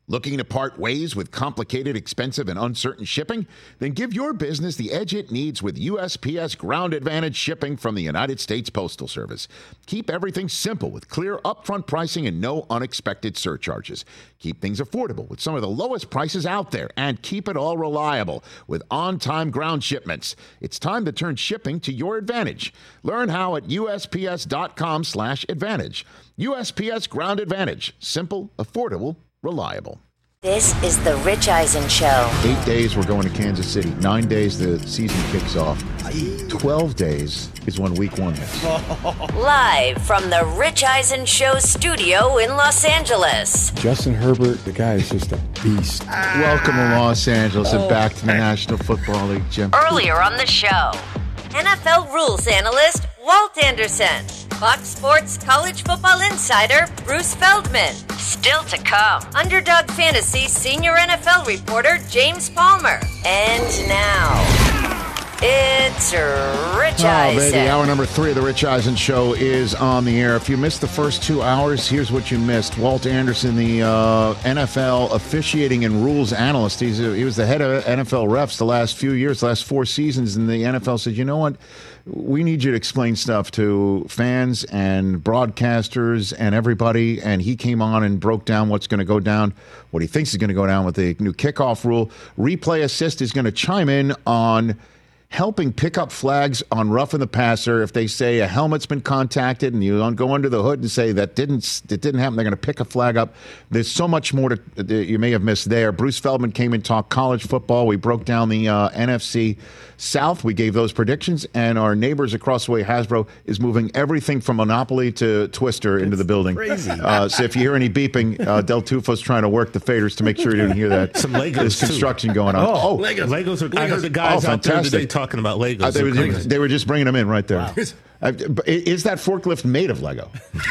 Looking to part ways with complicated, expensive, and uncertain shipping? Then give your business the edge it needs with USPS Ground Advantage shipping from the United States Postal Service. Keep everything simple with clear upfront pricing and no unexpected surcharges. Keep things affordable with some of the lowest prices out there, and keep it all reliable with on-time ground shipments. It's time to turn shipping to your advantage. Learn how at USPS.com/advantage. USPS Ground Advantage. Simple, affordable, reliable. This is the Rich Eisen Show. 8 days we're going to Kansas City. 9 days the season kicks off. 12 days is when week one hits. Live from the Rich Eisen Show studio in Los Angeles. Justin Herbert, the guy is just a beast. Welcome to Los Angeles and back to the National Football League, Jim. Earlier on the show, NFL rules analyst Walt Anderson. Fox Sports college football insider Bruce Feldman. Still to come, Underdog Fantasy senior NFL reporter James Palmer. And now, it's Rich Eisen. Baby, hour number 3 of the Rich Eisen Show is on the air. If you missed the first 2 hours, here's what you missed. Walt Anderson, the NFL officiating and rules analyst. He was the head of NFL refs the last few years, the last 4 seasons, and the NFL said, you know what? We need you to explain stuff to fans and broadcasters and everybody. And he came on and broke down what's going to go down, what he thinks is going to go down with the new kickoff rule. Replay Assist is going to chime in on helping pick up flags on roughing the passer. If they say a helmet's been contacted and you don't go under the hood and say that didn't happen, they're going to pick a flag up. There's so much more you may have missed there. Bruce Feldman came and talked college football. We broke down the NFC South. We gave those predictions, and our neighbors across the way, Hasbro, is moving everything from Monopoly to Twister into the building. Crazy. So if you hear any beeping, Del Tufo's trying to work the faders to make sure you didn't hear that. Some Legos, There's construction going on. Oh, Legos. I heard the guys out there today talking about Legos. They were just bringing them in right there. Wow. Is that forklift made of Lego?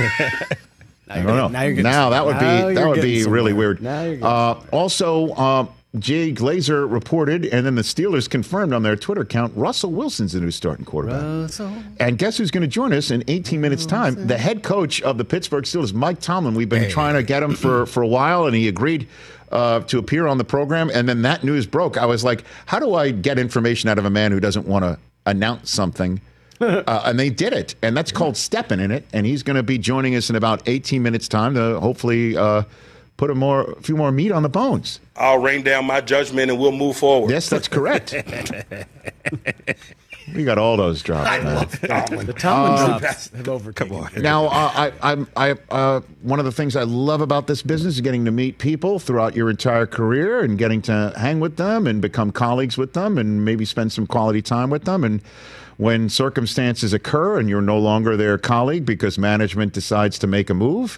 I don't know. Now that would be really weird. Also, Jay Glazer reported, and then the Steelers confirmed on their Twitter account, Russell Wilson's the new starting quarterback. And guess who's going to join us in 18 minutes' time? The head coach of the Pittsburgh Steelers, Mike Tomlin. We've been trying to get him for a while, and he agreed to appear on the program. And then that news broke. I was like, how do I get information out of a man who doesn't want to announce something? And they did it. And that's called stepping in it. And he's going to be joining us in about 18 minutes' time to hopefully put a few more meat on the bones. I'll rain down my judgment and we'll move forward. Yes, that's correct. We got all those drops. I love Tomlin. The Tomlin drops have overtaken. Come on. Now, one of the things I love about this business is getting to meet people throughout your entire career and getting to hang with them and become colleagues with them and maybe spend some quality time with them. And when circumstances occur and you're no longer their colleague because management decides to make a move,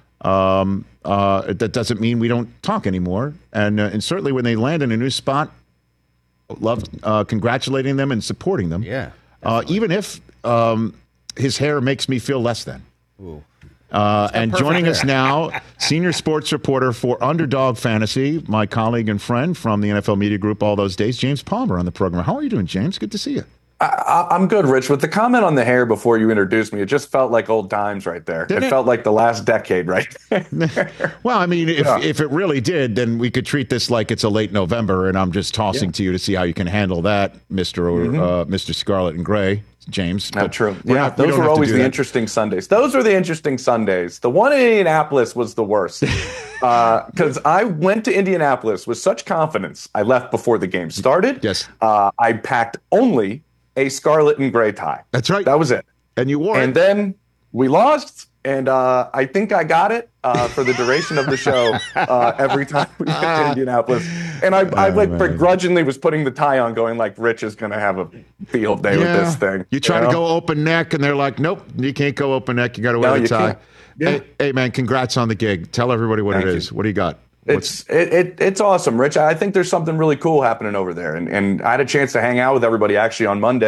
that doesn't mean we don't talk anymore. And certainly when they land in a new spot, love congratulating them and supporting them. Yeah. Even if his hair makes me feel less than. And joining us now, senior sports reporter for Underdog Fantasy, my colleague and friend from the NFL Media Group all those days, James Palmer on the program. How are you doing, James? Good to see you. I'm good, Rich. With the comment on the hair before you introduced me, it just felt like old times right there. It felt like the last decade right there. Well, I mean, if it really did, then we could treat this like it's a late November, and I'm just tossing to you to see how you can handle that, Mr. Scarlet and Gray, James. Not true. Yeah, those were always the interesting Sundays. Those were the interesting Sundays. The one in Indianapolis was the worst because I went to Indianapolis with such confidence. I left before the game started. Yes. I packed only a scarlet and gray tie. That's right. That was it. And you wore it. And then we lost, and I think I got it for the duration of the show every time we went to Indianapolis. And I begrudgingly was putting the tie on going like, Rich is going to have a field day with this thing. You try to go open neck, and they're like, nope, you can't go open neck. You got to wear the tie. Yeah. Hey, man, congrats on the gig. Tell everybody what it is. What do you got? It's awesome, Rich. I think there's something really cool happening over there. And I had a chance to hang out with everybody actually on Monday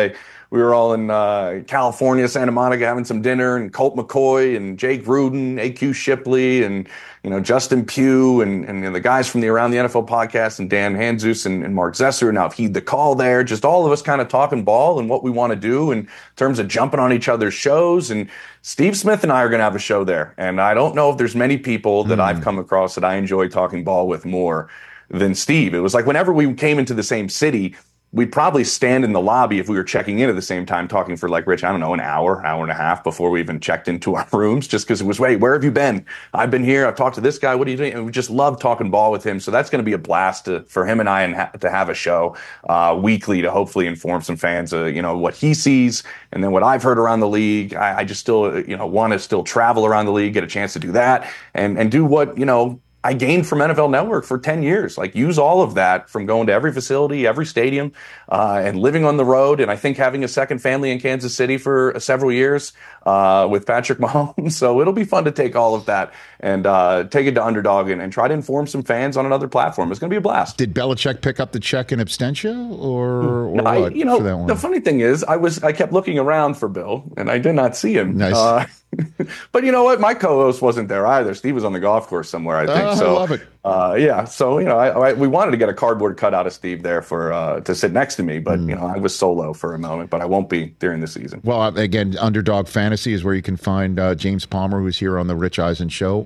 we were all in California, Santa Monica, having some dinner, and Colt McCoy and Jay Gruden, AQ Shipley, and Justin Pugh, and the guys from the Around the NFL podcast, and Dan Hanzus and Mark Zesser, now Heed the Call there. Just all of us kind of talking ball and what we want to do in terms of jumping on each other's shows. And Steve Smith and I are going to have a show there. And I don't know if there's many people that I've come across that I enjoy talking ball with more than Steve. It was like whenever we came into the same city, we'd probably stand in the lobby if we were checking in at the same time, talking for like, Rich, I don't know, an hour and a half before we even checked into our rooms, just because it was, wait, where have you been? I've been here. I've talked to this guy. What are you doing? And we just love talking ball with him. So that's going to be a blast for him and I to have a show weekly to hopefully inform some fans of, what he sees and then what I've heard around the league. I just still, want to still travel around the league, get a chance to do that and do what, I gained from NFL Network for 10 years. Like, use all of that from going to every facility, every stadium, and living on the road. And I think having a second family in Kansas City for several years with Patrick Mahomes. So it'll be fun to take all of that and take it to Underdog and try to inform some fans on another platform. It's going to be a blast. Did Belichick pick up the check in absentia or what? For that one? The funny thing is, I kept looking around for Bill, and I did not see him. Nice. But you know what? My co-host wasn't there either. Steve was on the golf course somewhere, I think. So I love it. Yeah. So we wanted to get a cardboard cutout of Steve there for to sit next to me, but I was solo for a moment. But I won't be during the season. Well, again, Underdog Fantasy is where you can find James Palmer, who's here on the Rich Eisen Show.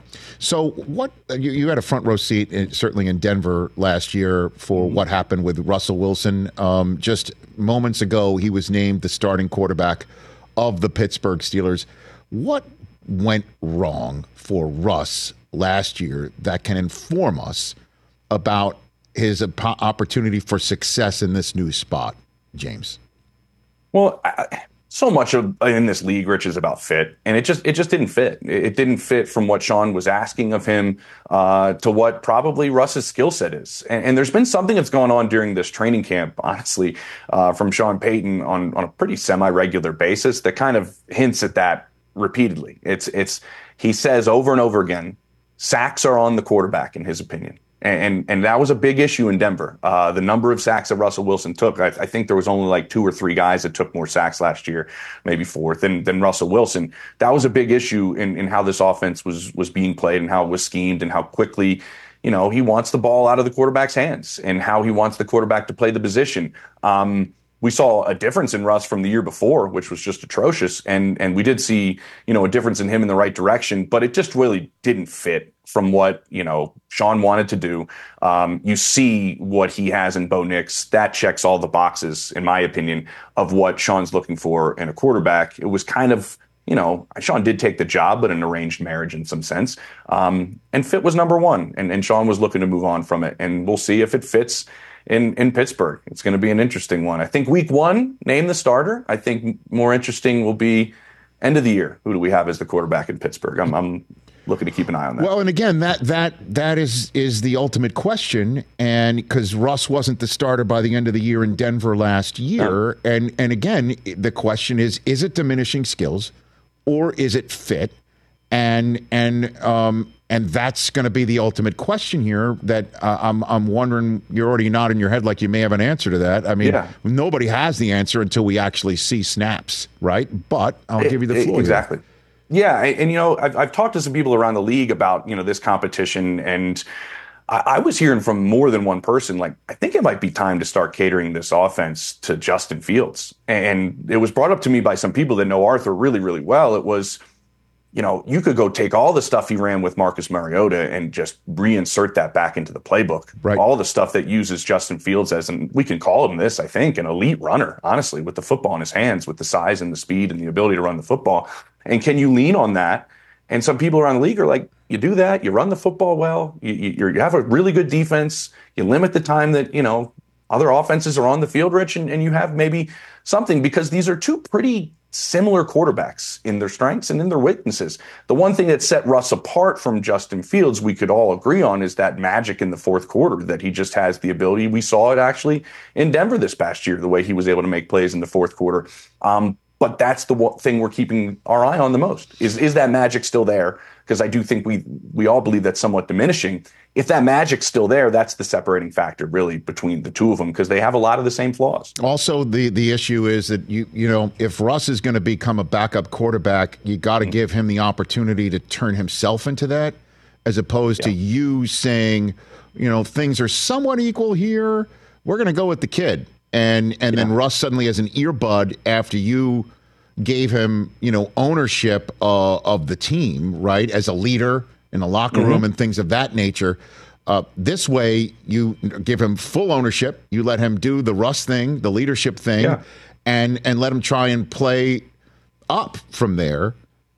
So what you had a front row seat, certainly in Denver last year, for what happened with Russell Wilson. Just moments ago, he was named the starting quarterback of the Pittsburgh Steelers. What went wrong for Russ last year that can inform us about his opportunity for success in this new spot, James? Well, so much in this league, Rich, is about fit, and it just didn't fit. It didn't fit from what Sean was asking of him to what probably Russ's skill set is. And there's been something that's gone on during this training camp, honestly, from Sean Payton on a pretty semi-regular basis that kind of hints at that repeatedly. He says over and over again, sacks are on the quarterback, in his opinion. And that was a big issue in Denver. The number of sacks that Russell Wilson took, I think there was only like 2 or 3 guys that took more sacks last year, maybe 4th than Russell Wilson. That was a big issue in how this offense was being played and how it was schemed and how quickly, he wants the ball out of the quarterback's hands and how he wants the quarterback to play the position. We saw a difference in Russ from the year before, which was just atrocious. And we did see, a difference in him in the right direction, but it just really didn't fit from what, Sean wanted to do. You see what he has in Bo Nix. That checks all the boxes, in my opinion, of what Sean's looking for in a quarterback. It was kind of, Sean did take the job, but an arranged marriage in some sense. And fit was number one. And Sean was looking to move on from it. And we'll see if it fits in Pittsburgh. It's going to be an interesting one. I think week 1, name the starter. I think more interesting will be end of the year. Who do we have as the quarterback in Pittsburgh? I'm looking to keep an eye on that. Well, and again, that is the ultimate question, and because Russ wasn't the starter by the end of the year in Denver last year, and again, the question is it diminishing skills or is it fit? And that's going to be the ultimate question here that I'm wondering. You're already nodding your head like you may have an answer to that. I mean, Nobody has the answer until we actually see snaps, right? But I'll give you the floor. Exactly. Here. Yeah, and I've talked to some people around the league about this competition, and I was hearing from more than one person, like, I think it might be time to start catering this offense to Justin Fields. And it was brought up to me by some people that know Arthur really, really well. It was, you could go take all the stuff he ran with Marcus Mariota and just reinsert that back into the playbook. Right. All the stuff that uses Justin Fields as, and we can call him this, I think, an elite runner, honestly, with the football in his hands, with the size and the speed and the ability to run the football. And can you lean on that? And some people around the league are like, you do that, you run the football well, you have a really good defense, you limit the time that, other offenses are on the field, Rich, and you have maybe something, because these are two pretty similar quarterbacks in their strengths and in their weaknesses. The one thing that set Russ apart from Justin Fields, we could all agree on, is that magic in the fourth quarter, that he just has the ability. We saw it actually in Denver this past year, the way he was able to make plays in the fourth quarter. But that's the thing we're keeping our eye on the most. Is that magic still there? because I do think we all believe that's somewhat diminishing. If that magic's still there, that's the separating factor really between the two of them, because they have a lot of the same flaws. Also, the issue is that you know, if Russ is going to become a backup quarterback, you got to give him the opportunity to turn himself into that, as opposed to you saying, you know, things are somewhat equal here, we're going to go with the kid. And then Russ suddenly has an earbud after you gave him, you know, ownership of the team, right, as a leader in the locker room and things of that nature. This way, you give him full ownership. You let him do the Russ thing, the leadership thing, and let him try and play up from there.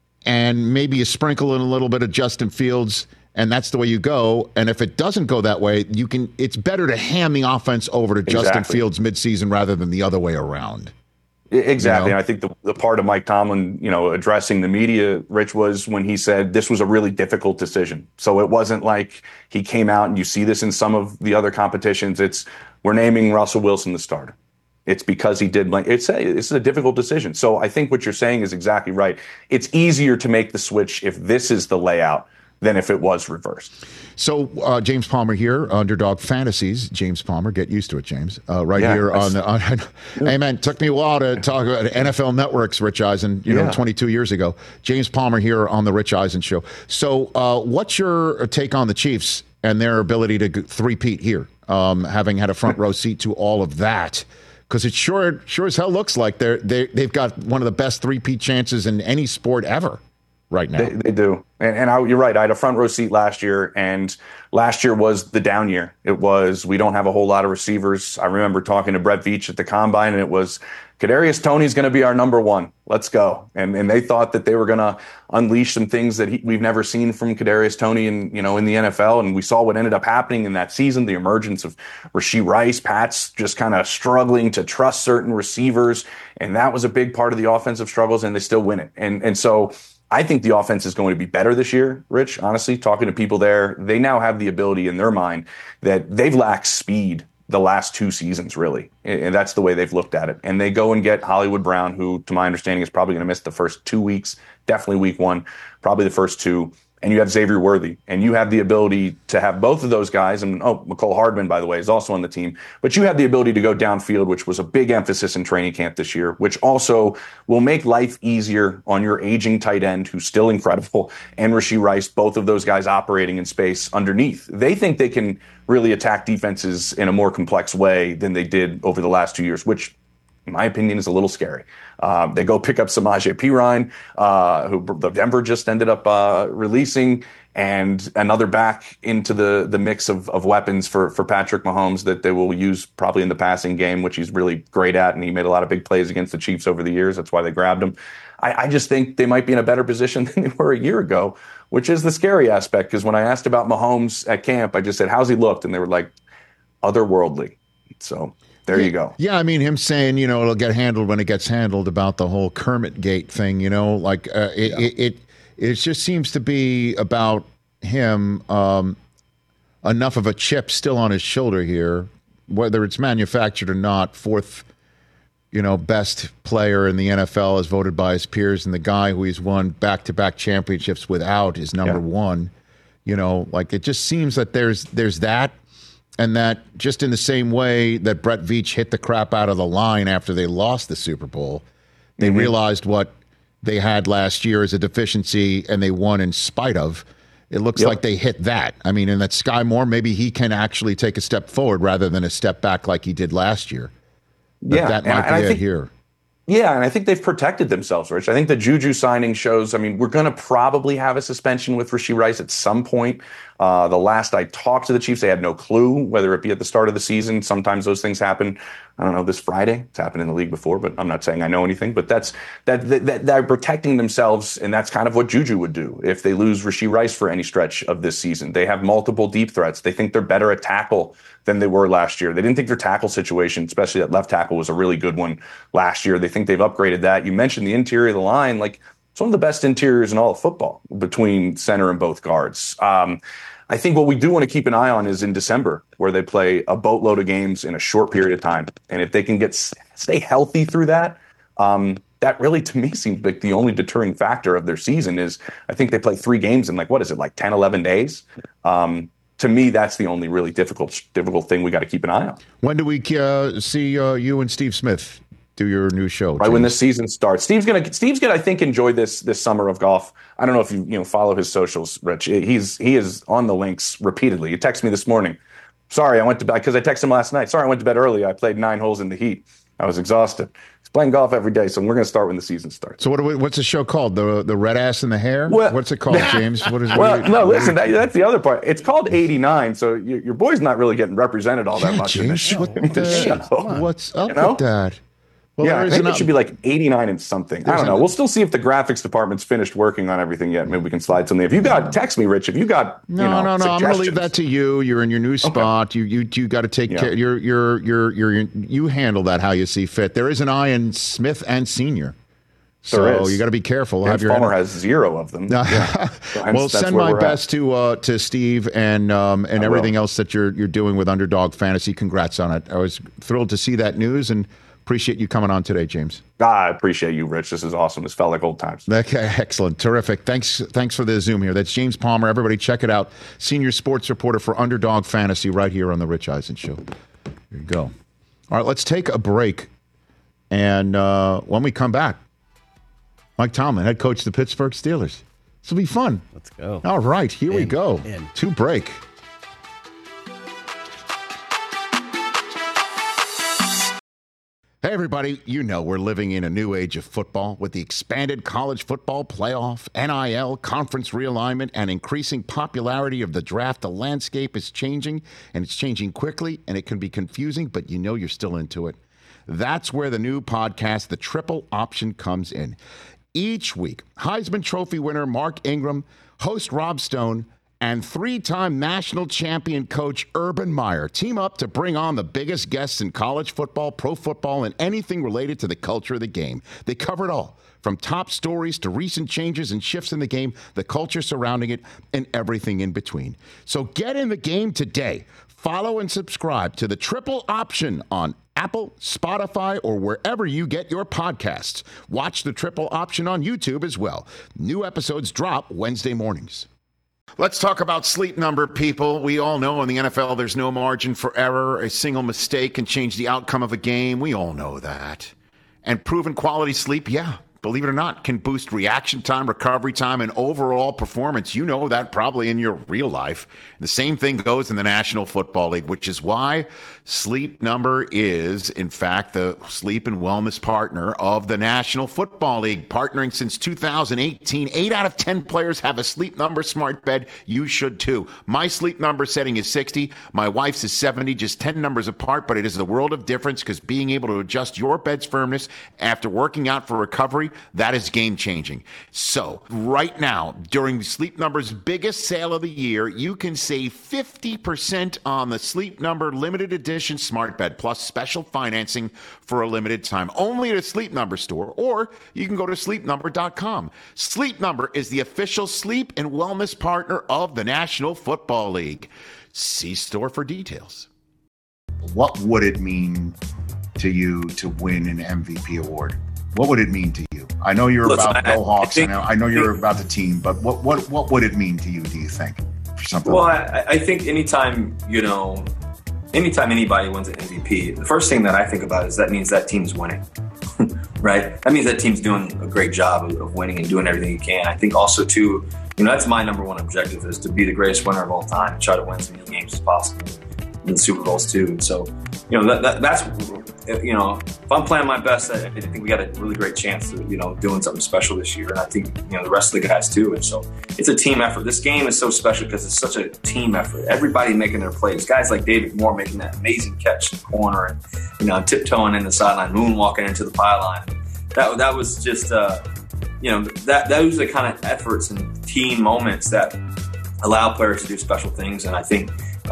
And maybe you sprinkle in a little bit of Justin Fields, and that's the way you go. And if it doesn't go that way, it's better to hand the offense over to Justin Fields midseason rather than the other way around. Exactly. You know? And I think the part of Mike Tomlin, you know, addressing the media, Rich, was when he said this was a really difficult decision. So it wasn't like he came out, and you see this in some of the other competitions. It's, we're naming Russell Wilson the starter. It's because he did it's a difficult decision. So I think what you're saying is exactly right. It's easier to make the switch if this is the layout than if it was reversed. So James Palmer here, Underdog Fantasies. James Palmer, get used to it, James. Here on the. Hey man, took me a while to talk about NFL Networks, Rich Eisen. You know, 22 years ago. James Palmer here on the Rich Eisen Show. So, what's your take on the Chiefs and their ability to three-peat here, having had a front row seat to all of that? Because it sure as hell looks like they've got one of the best three-peat chances in any sport ever right now. They do. And you're right. I had a front row seat last year, and last year was the down year. It was, we don't have a whole lot of receivers. I remember talking to Brett Veach at the Combine, and it was, Kadarius Toney's going to be our number one. Let's go. And they thought that they were going to unleash some things that we've never seen from Kadarius Toney in the NFL. And we saw what ended up happening in that season, the emergence of Rashee Rice, Pat's just kind of struggling to trust certain receivers. And that was a big part of the offensive struggles, and they still win it. And so I think the offense is going to be better this year, Rich. Honestly, talking to people there, they now have the ability in their mind that they've lacked speed the last two seasons, really. And that's the way they've looked at it. And they go and get Hollywood Brown, who, to my understanding, is probably going to miss the first 2 weeks, definitely week one, probably the first two. And you have Xavier Worthy, and you have the ability to have both of those guys. And McCole Hardman, by the way, is also on the team. But you have the ability to go downfield, which was a big emphasis in training camp this year, which also will make life easier on your aging tight end, who's still incredible, and Rashee Rice, both of those guys operating in space underneath. They think they can really attack defenses in a more complex way than they did over the last 2 years, which, in my opinion, is a little scary. They go pick up Samaje Perine, who the Denver just ended up releasing, and another back into the mix of weapons for Patrick Mahomes that they will use probably in the passing game, which he's really great at, and he made a lot of big plays against the Chiefs over the years. That's why they grabbed him. I just think they might be in a better position than they were a year ago, which is the scary aspect, because when I asked about Mahomes at camp, I just said, how's he looked? And they were like, otherworldly. So there you go. Yeah, I mean, him saying, it'll get handled when it gets handled, about the whole Kermit Gate thing, it just seems to be about him, enough of a chip still on his shoulder here, whether it's manufactured or not. Fourth, best player in the NFL as voted by his peers, and the guy who he's won back-to-back championships without is number one. It just seems that there's that. And that just in the same way that Brett Veach hit the crap out of the line after they lost the Super Bowl, they realized what they had last year as a deficiency, and they won in spite of. It looks like they hit that. I mean, and that Sky Moore, maybe he can actually take a step forward rather than a step back like he did last year. But that might be it here. Yeah, and I think they've protected themselves, Rich. I think the Juju signing shows, we're going to probably have a suspension with Rashee Rice at some point. The last I talked to the Chiefs, they had no clue, whether it be at the start of the season. Sometimes those things happen. I don't know, this Friday. It's happened in the league before, but I'm not saying I know anything. But that they're protecting themselves, and that's kind of what Juju would do if they lose Rashee Rice for any stretch of this season. They have multiple deep threats. They think they're better at tackle than they were last year. They didn't think their tackle situation, especially that left tackle, was a really good one last year. They think they've upgraded that. You mentioned the interior of the line. It's one of the best interiors in all of football between center and both guards. I think what we do want to keep an eye on is in December, where they play a boatload of games in a short period of time. And if they can stay healthy through that that really, to me, seems like the only deterring factor of their season is I think they play 3 games in 10, 11 days. To me, that's the only really difficult thing we got to keep an eye on. When do we see you and Steve Smith do your new show? Right when the season starts. Steve's gonna I think enjoy this summer of golf. I don't know if you follow his socials, Rich. He is on the links repeatedly. He texted me this morning. Sorry, I went to bed because I texted him last night. Sorry, I went to bed early. I played 9 holes in the heat. I was exhausted. He's playing golf every day, so we're going to start when the season starts. So what's the show called? The Red Ass and the Hair? What's it called, James? Listen, that's the other part. It's called 89, so your boy's not really getting represented all that much. James, what's up with that? Well, I think it should be 89 and something. I don't know. We'll still see if the graphics department's finished working on everything yet. Maybe we can slide something. If you got, text me, Rich. If you got, no. I'm going to leave that to you. You're in your new spot. Okay. You got to take care. You handle that how you see fit. There is an eye in Smith and Senior. So you got to be careful. Palmer has 0 of them. Well, send my best to Steve and everything else that you're doing with Underdog Fantasy. Congrats on it. I was thrilled to see that news and appreciate you coming on today, James. I appreciate you, Rich. This is awesome. This felt like old times. Okay, excellent. Terrific. Thanks for the Zoom here. That's James Palmer. Everybody check it out. Senior sports reporter for Underdog Fantasy right here on The Rich Eisen Show. There you go. All right, let's take a break. And when we come back, Mike Tomlin, head coach of the Pittsburgh Steelers. This will be fun. Let's go. All right, here we go. To break. Hey, everybody, we're living in a new age of football with the expanded college football playoff, NIL, conference realignment, and increasing popularity of the draft. The landscape is changing, and it's changing quickly, and it can be confusing, but you're still into it. That's where the new podcast, The Triple Option, comes in. Each week, Heisman Trophy winner Mark Ingram, host Rob Stone, and 3-time national champion coach Urban Meyer team up to bring on the biggest guests in college football, pro football, and anything related to the culture of the game. They cover it all, from top stories to recent changes and shifts in the game, the culture surrounding it, and everything in between. So get in the game today. Follow and subscribe to The Triple Option on Apple, Spotify, or wherever you get your podcasts. Watch The Triple Option on YouTube as well. New episodes drop Wednesday mornings. Let's talk about Sleep Number, people. We all know in the NFL there's no margin for error. A single mistake can change the outcome of a game. We all know that. And proven quality sleep, believe it or not, can boost reaction time, recovery time, and overall performance. You know that probably in your real life. The same thing goes in the National Football League, which is why Sleep Number is, in fact, the sleep and wellness partner of the National Football League. Partnering since 2018, 8 out of 10 players have a Sleep Number smart bed. You should too. My Sleep Number setting is 60. My wife's is 70, just 10 numbers apart, but it is the world of difference because being able to adjust your bed's firmness after working out for recovery, that is game-changing. So right now, during Sleep Number's biggest sale of the year, you can save 50% on the Sleep Number limited edition smart bed, plus special financing for a limited time. Only at a Sleep Number store, or you can go to sleepnumber.com. Sleep Number is the official sleep and wellness partner of the National Football League. See store for details. What would it mean to you to win an MVP award? What would it mean to you? I know you're about Go Hawks. I know you're about the team, but what would it mean to you, do you think? For something I think anytime anybody wins an MVP, the first thing that I think about is that means that team's winning, right? That means that team's doing a great job of winning and doing everything it can. I think also, too, that's my number one objective, is to be the greatest winner of all time, try to win as many games as possible, in the Super Bowls, too. And so, that's if I'm playing my best, I think we got a really great chance to, doing something special this year. And I think, the rest of the guys too. And so it's a team effort. This game is so special because it's such a team effort. Everybody making their plays. Guys like David Moore making that amazing catch in the corner and, tiptoeing in the sideline, moonwalking into the pylon. That was just, those are the kind of efforts and team moments that allow players to do special things. And I think,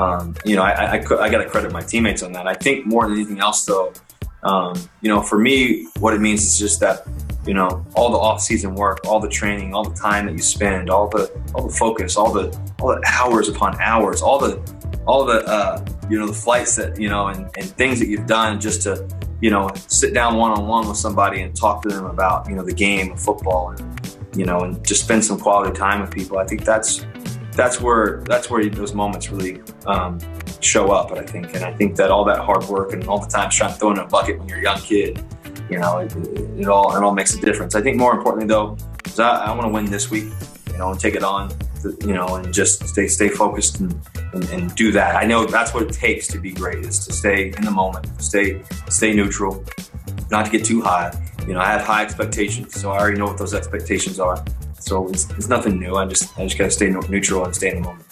I got to credit my teammates on that. I think more than anything else, though, for me, what it means is just that, all the off-season work, all the training, all the time that you spend, all the focus, all the hours upon hours, all the the flights that, and things that you've done just to, sit down one-on-one with somebody and talk to them about, the game of football and just spend some quality time with people. I think that's where those moments really show up. I think that all that hard work and all the time trying to throw in a bucket when you're a young kid, it all makes a difference. I think more importantly though, is I want to win this week, and take it on, and just stay focused and do that. I know that's what it takes to be great, is to stay in the moment, stay neutral, not to get too high. I have high expectations, so I already know what those expectations are. So it's nothing new. I just got to stay neutral and stay in the moment.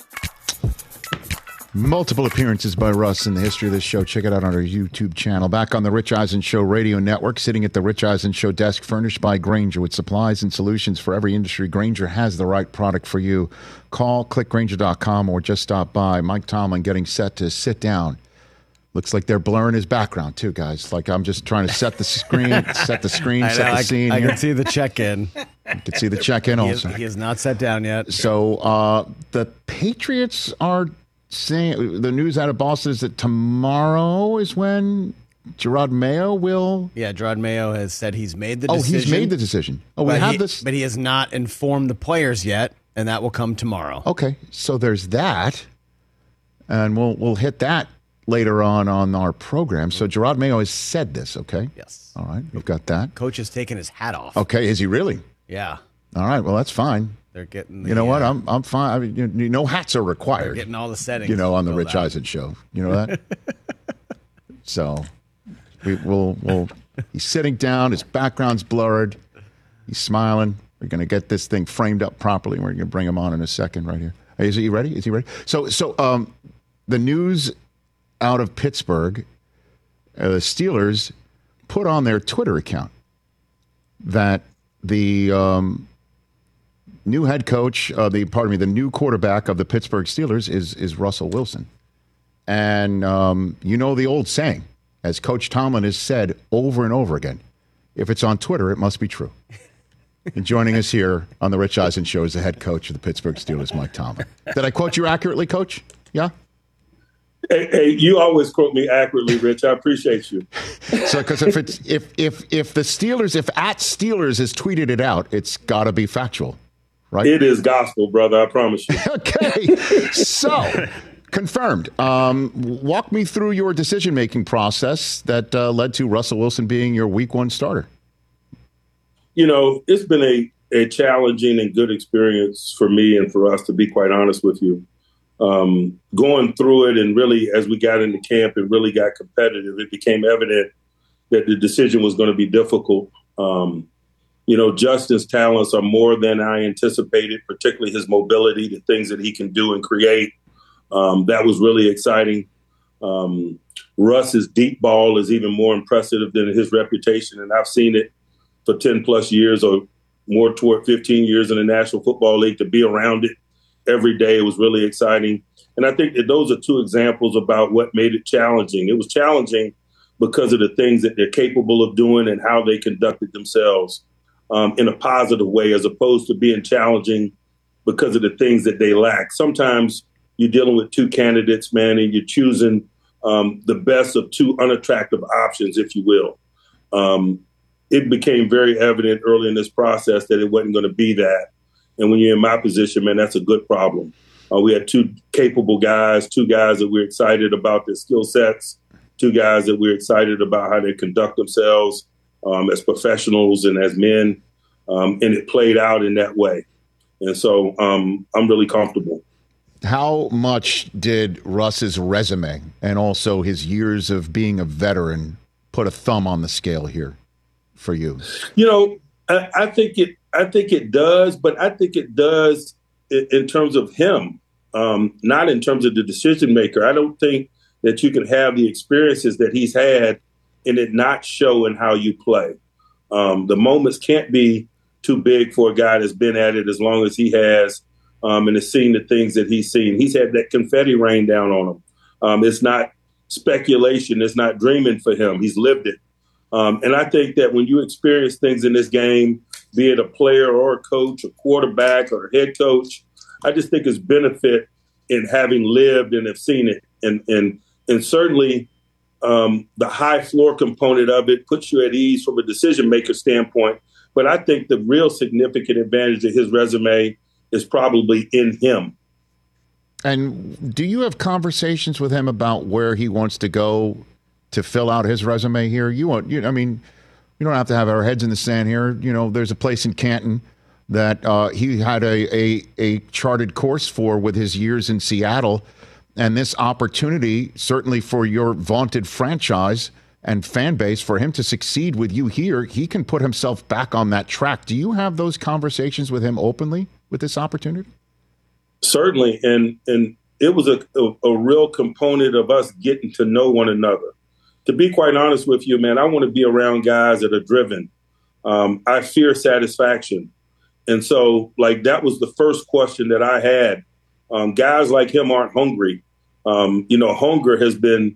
Multiple appearances by Russ in the history of this show. Check it out on our YouTube channel. Back on the Rich Eisen Show radio network, sitting at the Rich Eisen Show desk, furnished by Grainger with supplies and solutions for every industry. Grainger has the right product for you. Call, click Grainger.com, or just stop by. Mike Tomlin getting set to sit down. Looks like they're blurring his background too, guys. Like I'm just trying to set the screen, set the scene. I can see the check-in. You can see the check-in also. He is not set down yet. So the Patriots are saying, the news out of Boston is that tomorrow is when Gerard Mayo will... Yeah, Gerard Mayo has said he's made the decision. Oh, he's made the decision. Oh, we have this... But he has not informed the players yet, and that will come tomorrow. Okay, so there's that, and we'll hit that later on our program. So Gerard Mayo has said this, okay? Yes. All right, we've got that. Coach has taken his hat off. Okay, is he really? Yeah. All right, well, that's fine. They're getting you know what? I'm fine. I mean, no hats are required. They're getting all the settings. On the Rich Eisen Show. You know that? So we'll he's sitting down. His background's blurred. He's smiling. We're going to get this thing framed up properly. We're going to bring him on in a second right here. Is he ready? Is he ready? So the news out of Pittsburgh, the Steelers put on their Twitter account that the new head coach, the new quarterback of the Pittsburgh Steelers is Russell Wilson. And the old saying, as Coach Tomlin has said over and over again, if it's on Twitter, it must be true. And joining us here on the Rich Eisen Show is the head coach of the Pittsburgh Steelers, Mike Tomlin. Did I quote you accurately, Coach? Yeah? Hey, you always quote me accurately, Rich. I appreciate you. So, because if the Steelers, if @Steelers has tweeted it out, it's got to be factual, right? It is gospel, brother. I promise you. Okay, so confirmed. Walk me through your decision-making process that led to Russell Wilson being your Week 1 starter. It's been a challenging and good experience for me and for us, to be quite honest with you. Going through it, and really as we got into camp and really got competitive, it became evident that the decision was going to be difficult. Justin's talents are more than I anticipated, particularly his mobility, the things that he can do and create. That was really exciting. Russ's deep ball is even more impressive than his reputation, and I've seen it for 10 plus years or more, toward 15 years in the National Football League. To be around it every day, it was really exciting. And I think that those are two examples about what made it challenging. It was challenging because of the things that they're capable of doing and how they conducted themselves in a positive way, as opposed to being challenging because of the things that they lack. Sometimes you're dealing with two candidates, man, and you're choosing the best of two unattractive options, if you will. It became very evident early in this process that it wasn't going to be that. And when you're in my position, man, that's a good problem. We had two capable guys, two guys that we're excited about their skill sets, two guys that we're excited about how they conduct themselves as professionals and as men. And it played out in that way. And so I'm really comfortable. How much did Russ's resume and also his years of being a veteran put a thumb on the scale here for you? I think it does, but I think it does in terms of him, not in terms of the decision maker. I don't think that you can have the experiences that he's had and it not show in how you play. The moments can't be too big for a guy that's been at it as long as he has and has seen the things that he's seen. He's had that confetti rain down on him. It's not speculation. It's not dreaming for him. He's lived it. And I think that when you experience things in this game, be it a player or a coach, a quarterback or a head coach, I just think it's benefit in having lived and have seen it and certainly the high floor component of it puts you at ease from a decision maker standpoint. But I think the real significant advantage of his resume is probably in him. And do you have conversations with him about where he wants to go to fill out his resume here? I mean, you don't have to have our heads in the sand here. You know, there's a place in Canton that he had a charted course for with his years in Seattle. And this opportunity, certainly for your vaunted franchise and fan base, for him to succeed with you here, he can put himself back on that track. Do you have those conversations with him openly with this opportunity? Certainly. And it was a real component of us getting to know one another. To be quite honest with you, man, I want to be around guys that are driven. I fear satisfaction. And so, like, that was the first question that I had. Guys like him aren't hungry. Hunger has been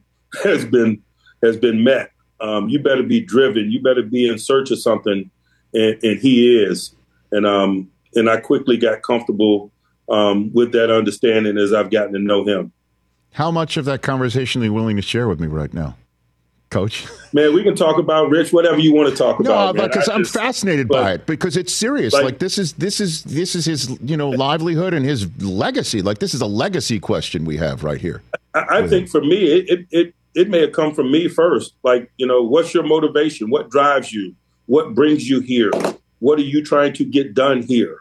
met. You better be driven. You better be in search of something. And he is. And I quickly got comfortable with that understanding as I've gotten to know him. How much of that conversation are you willing to share with me right now, Coach? Man, we can talk about, Rich, whatever you want to talk about. No, because I'm fascinated by it, because it's serious. Like this is his livelihood and his legacy. Like, this is a legacy question we have right here. I think for me, it may have come from me first. Like, what's your motivation? What drives you? What brings you here? What are you trying to get done here?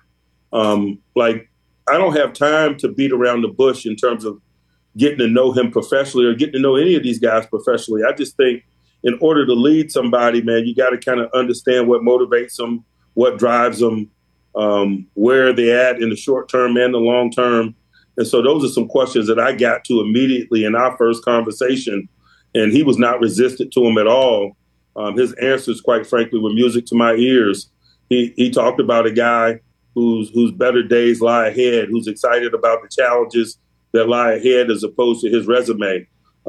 I don't have time to beat around the bush in terms of getting to know him professionally or getting to know any of these guys professionally. I just think in order to lead somebody, man, you got to kind of understand what motivates them, what drives them, where they're at in the short term and the long term. And so those are some questions that I got to immediately in our first conversation, and he was not resistant to them at all. His answers, quite frankly, were music to my ears. He talked about a guy whose better days lie ahead, who's excited about the challenges that lie ahead as opposed to his resume.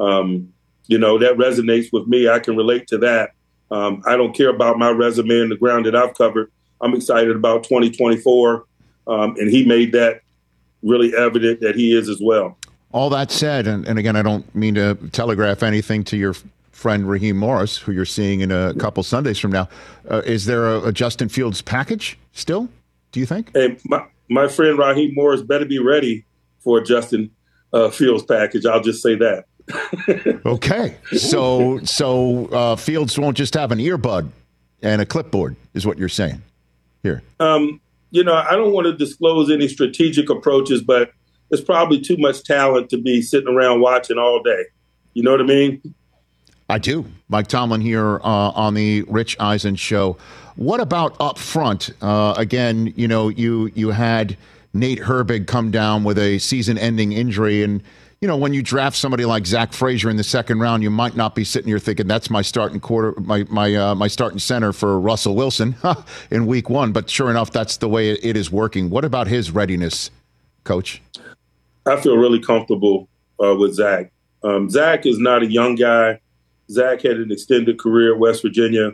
That resonates with me. I can relate to that. I don't care about my resume and the ground that I've covered. I'm excited about 2024. And he made that really evident that he is as well. All that said, and again, I don't mean to telegraph anything to your friend Raheem Morris, who you're seeing in a couple Sundays from now. Is there a Justin Fields package still, do you think? Hey, my friend Raheem Morris better be ready for a Justin Fields package. I'll just say that. Okay. So Fields won't just have an earbud and a clipboard, is what you're saying here. I don't want to disclose any strategic approaches, but there's probably too much talent to be sitting around watching all day. You know what I mean? I do. Mike Tomlin here on the Rich Eisen Show. What about up front? Again, you had Nate Herbig come down with a season-ending injury, and when you draft somebody like Zach Frazier in the second round, you might not be sitting here thinking that's my starting my starting center for Russell Wilson in week one. But sure enough, that's the way it is working. What about his readiness, Coach? I feel really comfortable with Zach. Zach is not a young guy. Zach had an extended career at West Virginia.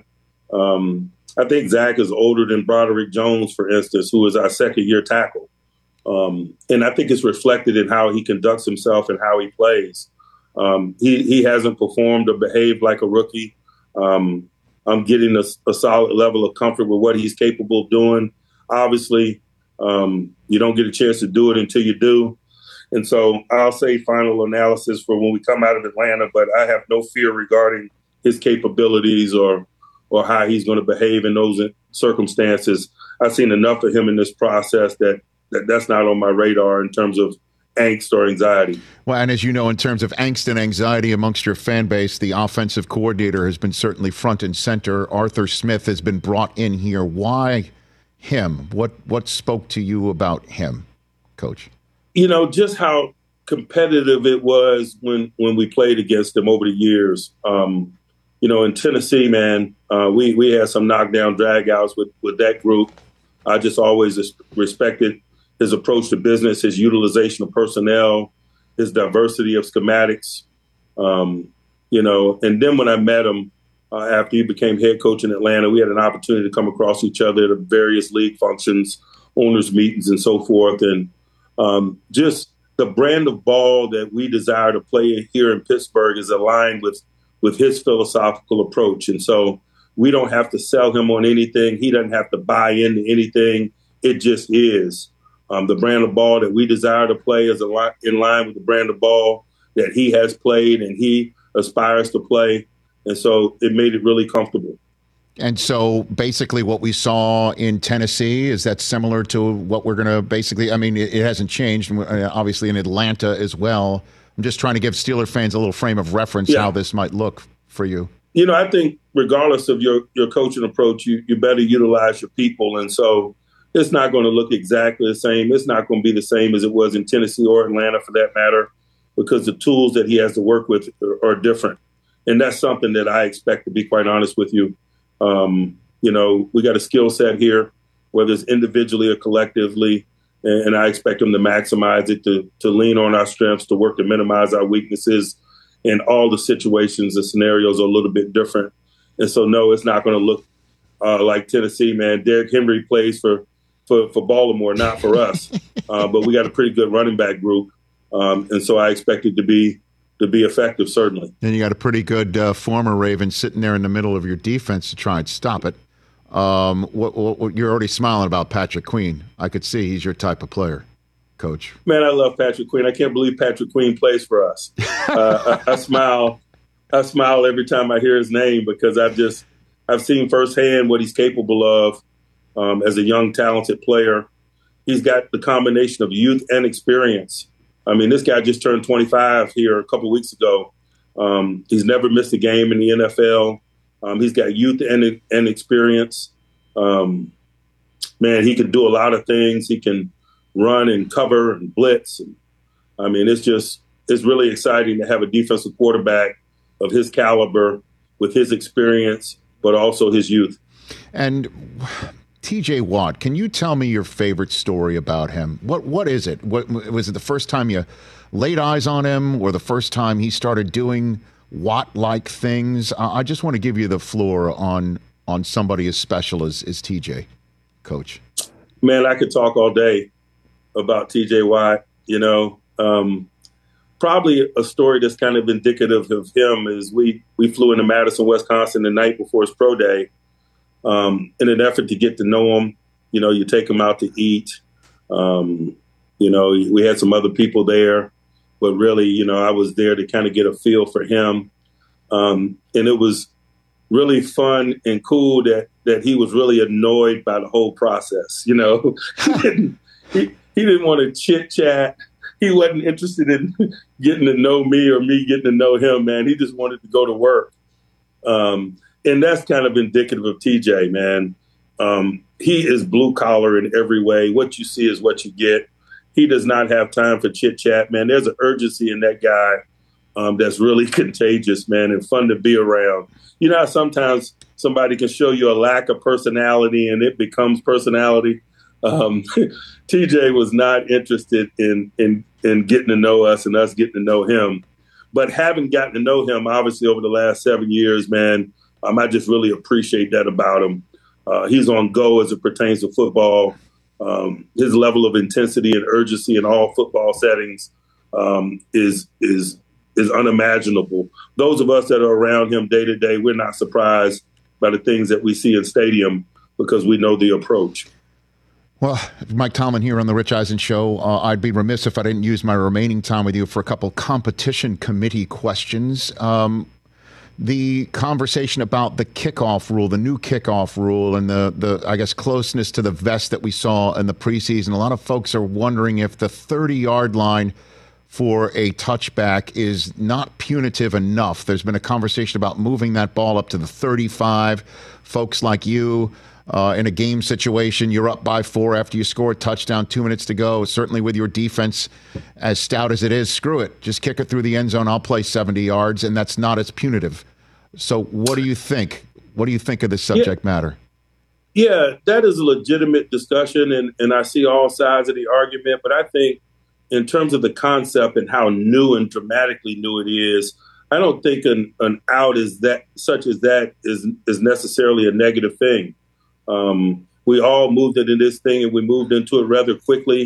I think Zach is older than Broderick Jones, for instance, who is our second-year tackle. And I think it's reflected in how he conducts himself and how he plays. He hasn't performed or behaved like a rookie. I'm getting a solid level of comfort with what he's capable of doing. Obviously, you don't get a chance to do it until you do. And so I'll say final analysis for when we come out of Atlanta, but I have no fear regarding his capabilities or how he's going to behave in those circumstances. I've seen enough of him in this process that's not on my radar in terms of angst or anxiety. Well, and as you know, in terms of angst and anxiety amongst your fan base, the offensive coordinator has been certainly front and center. Arthur Smith has been brought in here. Why him? What spoke to you about him, Coach? Just how competitive it was when we played against them over the years. In Tennessee, man, we had some knockdown dragouts with that group. I just always respected his approach to business, his utilization of personnel, his diversity of schematics. And then when I met him after he became head coach in Atlanta, we had an opportunity to come across each other at various league functions, owners' meetings, and so forth. And just the brand of ball that we desire to play here in Pittsburgh is aligned with his philosophical approach. And so we don't have to sell him on anything. He doesn't have to buy into anything. It just is. The brand of ball that we desire to play is in line with the brand of ball that he has played and he aspires to play. And so it made it really comfortable. And so basically what we saw in Tennessee, is that similar to what we're going to basically, I mean, it hasn't changed, obviously in Atlanta as well. I'm just trying to give Steeler fans a little frame of reference how this might look for you. You know, I think regardless of your coaching approach, you better utilize your people. And so it's not going to look exactly the same. It's not going to be the same as it was in Tennessee or Atlanta for that matter, because the tools that he has to work with are different. And that's something that I expect, to be quite honest with you. You know, we got a skill set here, whether it's individually or collectively, and I expect him to maximize it, to lean on our strengths, to work to minimize our weaknesses. And all the situations and scenarios are a little bit different. And so, no, it's not going to look like Tennessee, man. Derrick Henry plays for Baltimore, not for us. But we got a pretty good running back group. And so I expect it to be effective, certainly. And you got a pretty good former Raven sitting there in the middle of your defense to try and stop it. What you're already smiling about Patrick Queen. I could see he's your type of player, Coach. Man, I love Patrick Queen. I can't believe Patrick Queen plays for us. I smile every time I hear his name, because I've seen firsthand what he's capable of as a young, talented player. He's got the combination of youth and experience. I mean, this guy just turned 25 here a couple weeks ago. He's never missed a game in the NFL. He's got youth and experience. Man, he can do a lot of things. He can run and cover and blitz. I mean, it's really exciting to have a defensive quarterback of his caliber with his experience, but also his youth. And TJ Watt, can you tell me your favorite story about him? What is it? What was it? The first time you laid eyes on him, or the first time he started doing Watt-like things? I just want to give you the floor on somebody as special as TJ, Coach. Man, I could talk all day about TJ Watt. You know, probably a story that's kind of indicative of him is we flew into Madison, Wisconsin the night before his pro day. In an effort to get to know him. You know, you take him out to eat. You know, we had some other people there, but really, you know, I was there to kind of get a feel for him. And it was really fun and cool that he was really annoyed by the whole process. You know, he didn't want to chit chat. He wasn't interested in getting to know me or me getting to know him, man. He just wanted to go to work. And that's kind of indicative of TJ, man. He is blue collar in every way. What you see is what you get. He does not have time for chit chat, man. There's an urgency in that guy that's really contagious, man, and fun to be around. You know how sometimes somebody can show you a lack of personality and it becomes personality? TJ was not interested in getting to know us and us getting to know him. But having gotten to know him, obviously, over the last 7 years, man, I just really appreciate that about him. He's on go as it pertains to football. His level of intensity and urgency in all football settings is unimaginable. Those of us that are around him day to day, we're not surprised by the things that we see in stadium because we know the approach. Well, Mike Tomlin here on the Rich Eisen Show. I'd be remiss if I didn't use my remaining time with you for a couple competition committee questions. The conversation about the kickoff rule, the new kickoff rule, and the I guess closeness to the vest that we saw in the preseason. A lot of folks are wondering if the 30-yard line for a touchback is not punitive enough. There's been a conversation about moving that ball up to the 35. Folks like you, in a game situation, you're up by 4 after you score a touchdown, 2 minutes to go. Certainly with your defense as stout as it is, screw it. Just kick it through the end zone. I'll play 70 yards, and that's not as punitive. So what do you think? What do you think of this subject matter? Yeah, that is a legitimate discussion, and I see all sides of the argument. But I think in terms of the concept and how new and dramatically new it is, I don't think an out is that such as that is necessarily a negative thing. We all moved into this thing, and we moved into it rather quickly.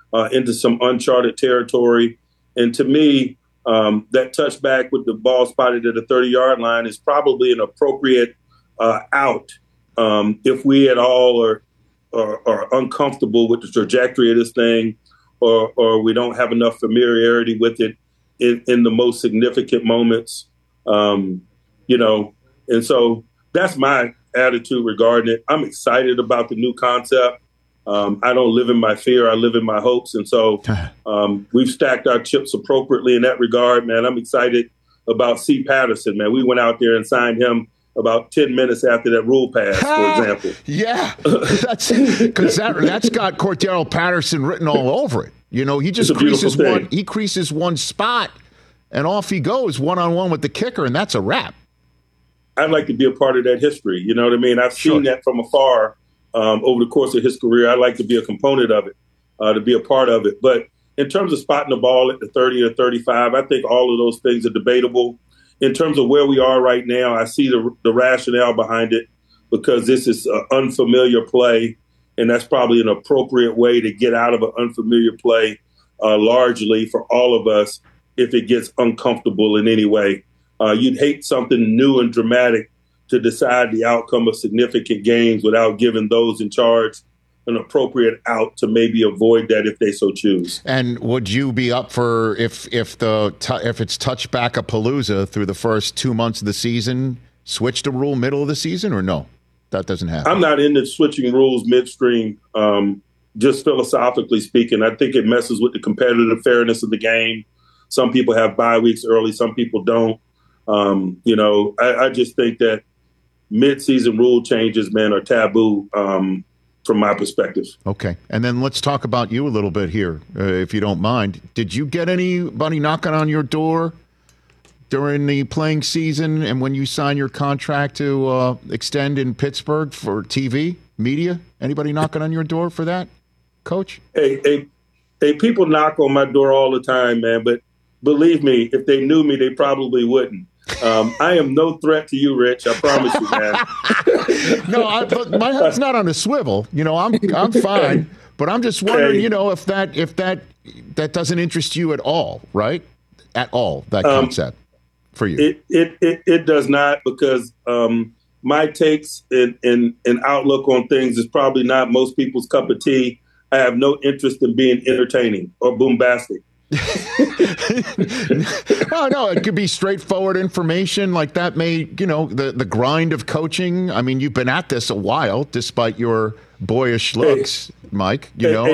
into some uncharted territory. And to me, that touchback with the ball spotted at the 30-yard line is probably an appropriate out if we at all are uncomfortable with the trajectory of this thing, or we don't have enough familiarity with it in the most significant moments, And so that's my attitude regarding it. I'm excited about the new concept. I don't live in my fear. I live in my hopes. And so we've stacked our chips appropriately in that regard, man. I'm excited about C. Patterson, man. We went out there and signed him about 10 minutes after that rule pass, for example. Yeah, because that's got Cordero Patterson written all over it. He just creases one spot, and off he goes one-on-one with the kicker, and that's a wrap. I'd like to be a part of that history. You know what I mean? I've seen that from afar over the course of his career. I'd like to be a component of it, to be a part of it. But in terms of spotting the ball at the 30 or 35, I think all of those things are debatable. In terms of where we are right now, I see the rationale behind it because this is an unfamiliar play, and that's probably an appropriate way to get out of an unfamiliar play largely for all of us if it gets uncomfortable in any way. You'd hate something new and dramatic to decide the outcome of significant games without giving those in charge an appropriate out to maybe avoid that if they so choose. And would you be up for if it's touchback-a-palooza through the first 2 months of the season, switch the rule middle of the season, or no? That doesn't happen. I'm not into switching rules midstream. Just philosophically speaking, I think it messes with the competitive fairness of the game. Some people have bye weeks early, some people don't. I just think that mid-season rule changes, man, are taboo from my perspective. Okay. And then let's talk about you a little bit here, if you don't mind. Did you get anybody knocking on your door during the playing season and when you signed your contract to extend in Pittsburgh for TV, media? Anybody knocking on your door for that, Coach? Hey, people knock on my door all the time, man, but believe me, if they knew me, they probably wouldn't. I am no threat to you, Rich. I promise you, man. No, but my head's not on a swivel. I'm fine. But I'm just wondering, if that doesn't interest you at all, right? At all, that concept for you. It does not, because my takes and outlook on things is probably not most people's cup of tea. I have no interest in being entertaining or bombastic. Oh, no, it could be straightforward information like that. The grind of coaching. I mean, you've been at this a while, despite your boyish looks, Mike.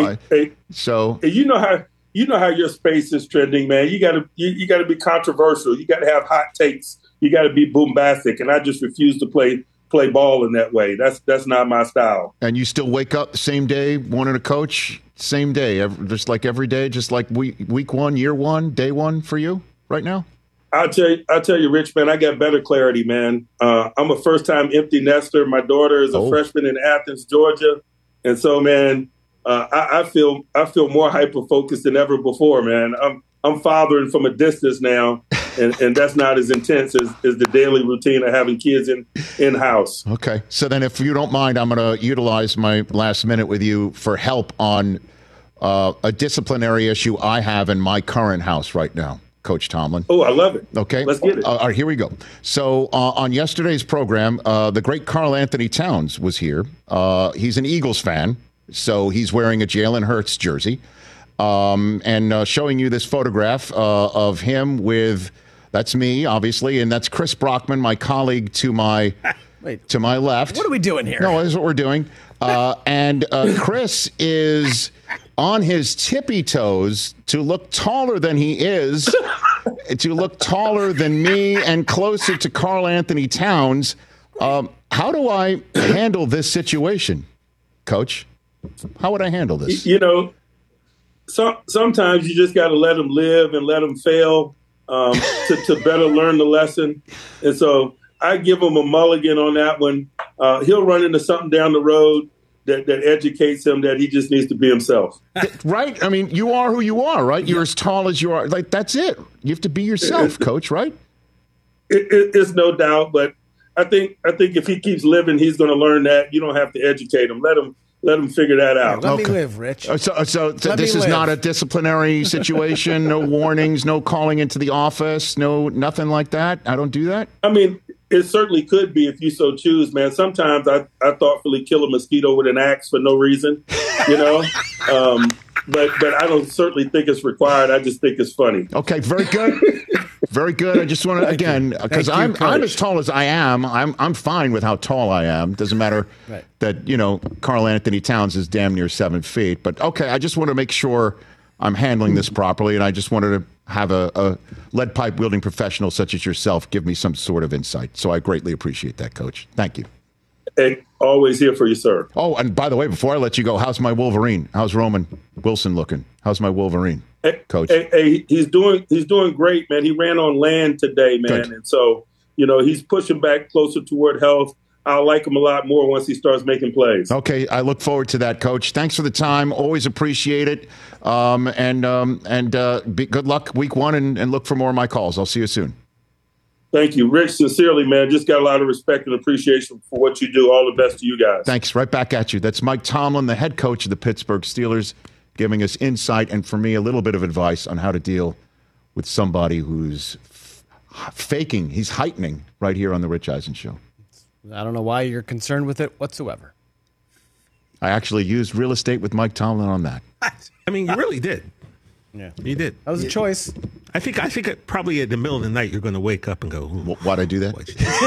So you know how your space is trending, man. You gotta be controversial. You gotta have hot takes. You gotta be bombastic. And I just refuse to play ball in that way. That's not my style. And you still wake up the same day wanting to coach. Same day, just like every day, just like week one, year one, day one for you right now? I'll tell you, Rich, man, I got better clarity, man. I'm a first-time empty nester. My daughter is a freshman in Athens, Georgia. And so, man, I feel more hyper-focused than ever before, man. I'm fathering from a distance now, and that's not as intense as the daily routine of having kids in-house. Okay. So then if you don't mind, I'm going to utilize my last minute with you for help on a disciplinary issue I have in my current house right now, Coach Tomlin. Oh, I love it. Okay. Let's get it. All right, here we go. So on yesterday's program, the great Karl Anthony Towns was here. He's an Eagles fan, so he's wearing a Jalen Hurts jersey. And showing you this photograph of him with, that's me, obviously, and that's Chris Brockman, my colleague to my left. What are we doing here? No, this is what we're doing. And Chris is on his tippy toes to look taller than he is, to look taller than me and closer to Karl Anthony Towns. How do I handle this situation, Coach? How would I handle this? Sometimes you just got to let them live and let them fail to better learn the lesson. And so I give him a mulligan on that one. He'll run into something down the road that educates him that he just needs to be himself. Right? I mean, you are who you are, right? You're as tall as you are. Like, that's it. You have to be yourself, Coach, right? It's no doubt. But I think if he keeps living, he's going to learn that. You don't have to educate him. let him figure that out. Let me live, Rich. So this is not a disciplinary situation. No warnings. No calling into the office. No nothing like that. I don't do that. I mean, it certainly could be if you so choose, man. Sometimes I thoughtfully kill a mosquito with an axe for no reason, you know. But I don't certainly think it's required. I just think it's funny. Okay, very good. Very good. I just want to, again, because I'm as tall as I am. I'm fine with how tall I am. Doesn't matter that, you know, Karl Anthony Towns is damn near 7 feet. But, okay, I just want to make sure I'm handling this properly, and I just wanted to have a lead pipe wielding professional such as yourself give me some sort of insight. So I greatly appreciate that, Coach. Thank you. Hey, always here for you, sir. Oh, and by the way, before I let you go, how's my Wolverine? How's Roman Wilson looking? How's my Wolverine, Coach? Hey, he's doing great, man. He ran on land today, man. Good. And so, you know, he's pushing back closer toward health. I'll like him a lot more once he starts making plays. Okay, I look forward to that, Coach. Thanks for the time. Always appreciate it. Good luck week one, and look for more of my calls. I'll see you soon. Thank you. Rich, sincerely, man, just got a lot of respect and appreciation for what you do. All the best to you guys. Thanks. Right back at you. That's Mike Tomlin, the head coach of the Pittsburgh Steelers, giving us insight and, for me, a little bit of advice on how to deal with somebody who's faking. He's heightening right here on the Rich Eisen Show. I don't know why you're concerned with it whatsoever. I actually used real estate with Mike Tomlin on that. I mean, you really did. Yeah, you did. That was a choice. I think probably at the middle of the night you're going to wake up and go, "Why'd I do that?"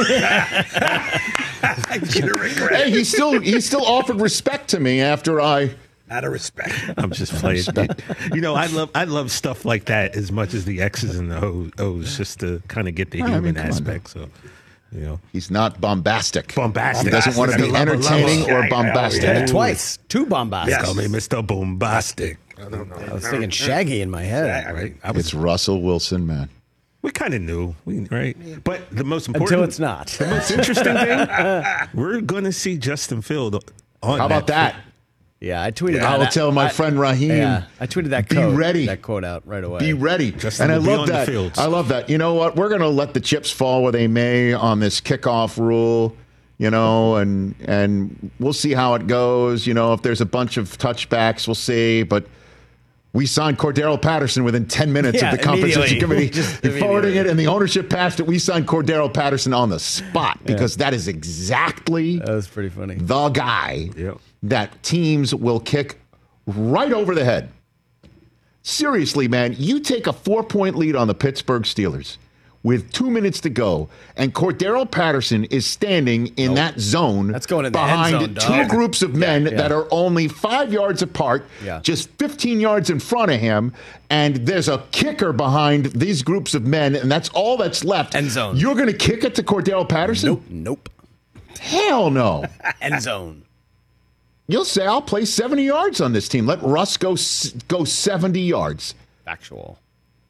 Hey, he still offered respect to me after I. Out of respect. I'm just playing. You know, I love stuff like that as much as the X's and the O's, just to kind of get the human aspect. So. You know, he's not bombastic. He doesn't want to be entertaining or bombastic. Yeah, twice. Too bombastic. Yes. Call me Mr. Bombastic. I don't know. I was thinking Shaggy in my head. Right? It's Russell Wilson, man. We kind of knew, right? But the most important... Until it's not. The most interesting thing, we're going to see Justin Field on How about that? Yeah, I tweeted that. I will tell my friend Raheem. Yeah, I tweeted that quote out right away. Be ready. And I love that. I love that. You know what? We're going to let the chips fall where they may on this kickoff rule, you know, and we'll see how it goes. You know, if there's a bunch of touchbacks, we'll see. But we signed Cordero Patterson within 10 minutes of the compensation committee forwarding it, and the ownership passed it. We signed Cordero Patterson on the spot because that is exactly that was pretty funny. The guy that teams will kick right over the head. Seriously, man, you take a 4-point lead on the Pittsburgh Steelers with 2 minutes to go, and Cordero Patterson is standing in that zone behind two groups of men that are only 5 yards apart, just 15 yards in front of him, and there's a kicker behind these groups of men, and that's all that's left. End zone. You're going to kick it to Cordero Patterson? Nope. Hell no. End zone. You'll say, I'll play 70 yards on this team. Let Russ go 70 yards. Factual.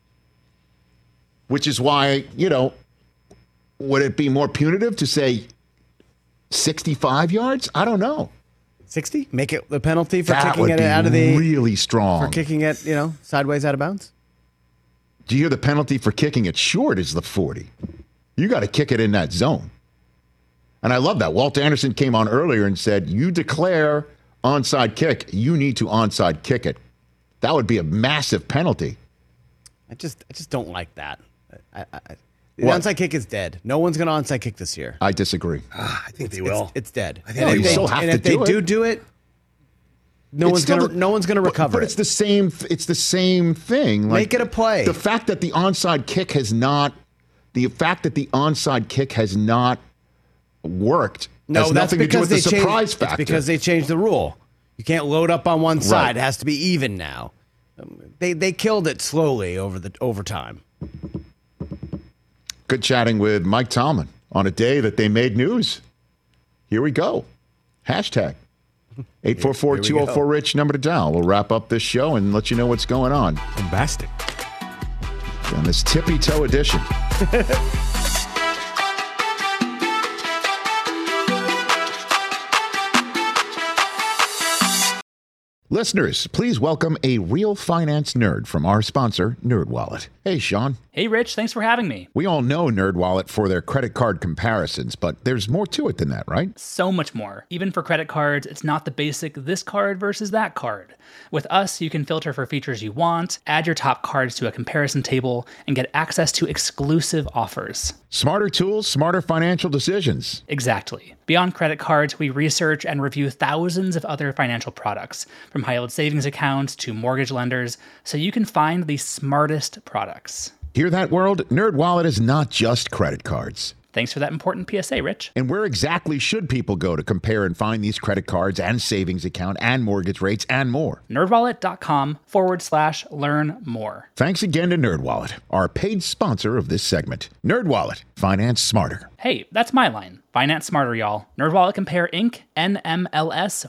Which is why, you know, would it be more punitive to say 65 yards? I don't know. 60? Make it the penalty for kicking it out of the... really strong. For kicking it, you know, sideways out of bounds? Do you hear the penalty for kicking it short is the 40? You got to kick it in that zone. And I love that. Walt Anderson came on earlier and said, you declare onside kick, you need to onside kick it. That would be a massive penalty. I just don't like that. The onside kick is dead. No one's going to onside kick this year. I disagree. I think they will. It's dead. I think they will. And if they do it, no one's going to recover. But it's the same. It's the same thing. Make it a play. The fact that the onside kick has not worked. No, has that's nothing to do with the surprise factor. It's because they changed the rule. You can't load up on one side. It has to be even now. They killed it slowly over time. Good chatting with Mike Tomlin on a day that they made news. Here we go. Hashtag 844-204-RICH, number to dial. We'll wrap up this show and let you know what's going on. Bombastic. On this tippy toe edition. Listeners, please welcome a real finance nerd from our sponsor, NerdWallet. Hey, Sean. Hey, Rich. Thanks for having me. We all know NerdWallet for their credit card comparisons, but there's more to it than that, right? So much more. Even for credit cards, it's not the basic this card versus that card. With us, you can filter for features you want, add your top cards to a comparison table, and get access to exclusive offers. Smarter tools, smarter financial decisions. Exactly. Beyond credit cards, we research and review thousands of other financial products, from high-yield savings accounts to mortgage lenders, so you can find the smartest products. Hear that, world? NerdWallet is not just credit cards. Thanks for that important PSA, Rich. And where exactly should people go to compare and find these credit cards and savings account and mortgage rates and more? NerdWallet.com/learn more. Thanks again to NerdWallet, our paid sponsor of this segment. NerdWallet, finance smarter. Hey, that's my line. Finance smarter, y'all. NerdWallet Compare Inc. NMLS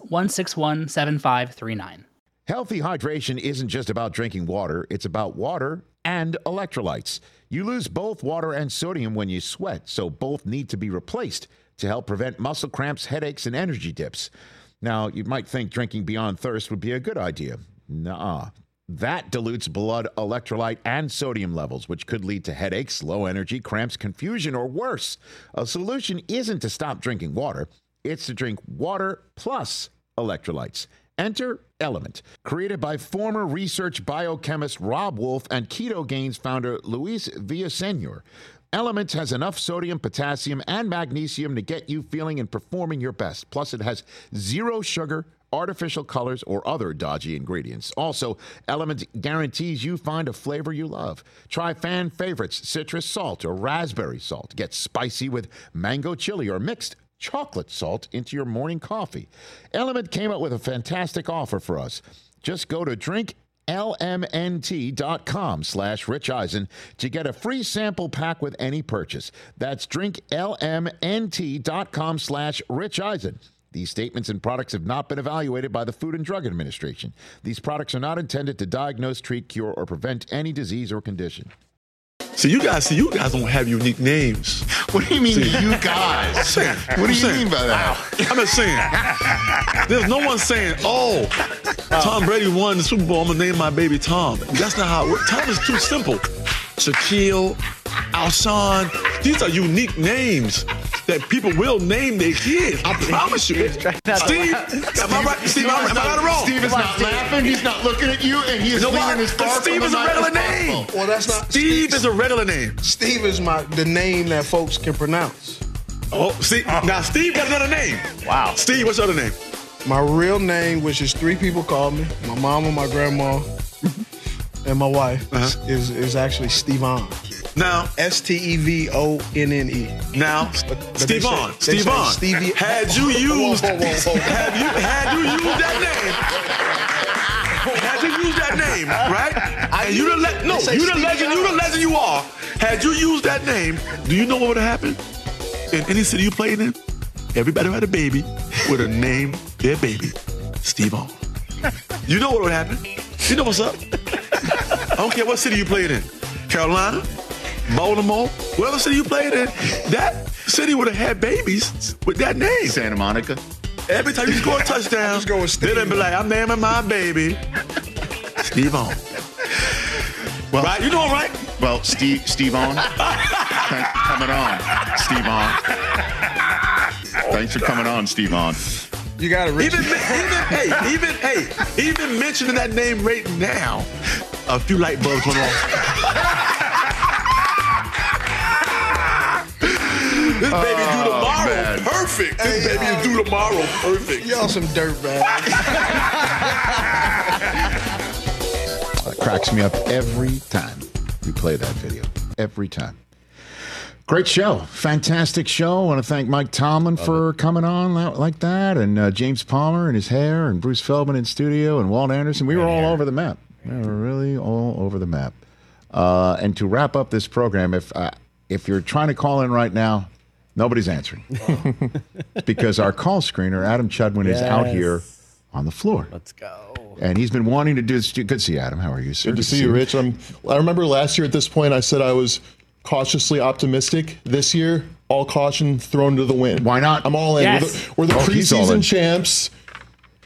1617539. Healthy hydration isn't just about drinking water. It's about water and electrolytes. You lose both water and sodium when you sweat, so both need to be replaced to help prevent muscle cramps, headaches, and energy dips. Now, you might think drinking beyond thirst would be a good idea. Nuh-uh. That dilutes blood electrolyte and sodium levels, which could lead to headaches, low energy, cramps, confusion, or worse. A solution isn't to stop drinking water. It's to drink water plus electrolytes. Enter Element, created by former research biochemist Rob Wolf and Keto Gains founder Luis Villaseñor. Element has enough sodium, potassium, and magnesium to get you feeling and performing your best. Plus, it has zero sugar, artificial colors, or other dodgy ingredients. Also, Element guarantees you find a flavor you love. Try fan favorites, citrus salt or raspberry salt. Get spicy with mango chili or mixed chocolate salt into your morning coffee. Element came up with a fantastic offer for us. Just go to drinklmnt.com/Rich Eisen to get a free sample pack with any purchase. That's drinklmnt.com/Rich Eisen. These statements and products have not been evaluated by the Food and Drug Administration. These products are not intended to diagnose, treat, cure, or prevent any disease or condition. So you guys don't have unique names. What do you mean, you guys? What do you mean by that? I'm just saying. There's no one saying, Tom Brady won the Super Bowl, I'm going to name my baby Tom. That's not how it works. Tom is too simple. Shaquille, Alshon, these are unique names that people will name their kids. I promise you. Steve, am I right? Steve, am I right or wrong? Steve is not laughing. He's not looking at you, and he's leaning as far Steve is a regular name. Well, that's not. Steve is a regular name. Steve is the name that folks can pronounce. Oh, see, now Steve got another name. Wow. Steve, what's your other name? My real name, which is 3 people call me, my mama, my grandma, and my wife, is actually Stevon. Now, Stevonne. Now, Stevon. Stevie. Had you used that name, right? And you the legend you are. Had you used that name, do you know what would have happened? In any city you played in, everybody who had a baby would have named their baby Stevon. You know what would happen? You know what's up? I don't care what city you played in. Carolina, Baltimore, whatever city you played in, that city would have had babies with that name. Santa Monica. Every time you score a touchdown, they'd be like, I'm naming my baby Stevon. Well, right? You know him, right? Well, Stevon, thanks for coming on, Stevon. Thanks for coming on, Stevon. You got it, even mentioning that name right now, a few light bulbs went off. This baby do tomorrow perfect. This baby is do tomorrow perfect. Y'all some dirtbags. That cracks me up every time we play that video. Every time. Great show. Fantastic show. I want to thank Mike Tomlin for coming on like that, and James Palmer and his hair, and Bruce Feldman in studio, and Walt Anderson. We were all over the map. We were really all over the map. And to wrap up this program, if you're trying to call in right now, nobody's answering. Because our call screener, Adam Chudwin, is out here on the floor. Let's go. And he's been wanting to do this. Good to see you, Adam. How are you, sir? Good to see you, Rich. I remember last year at this point, I said I was cautiously optimistic. This year, all caution thrown to the wind. Why not? I'm all in. Yes. We're the preseason champs.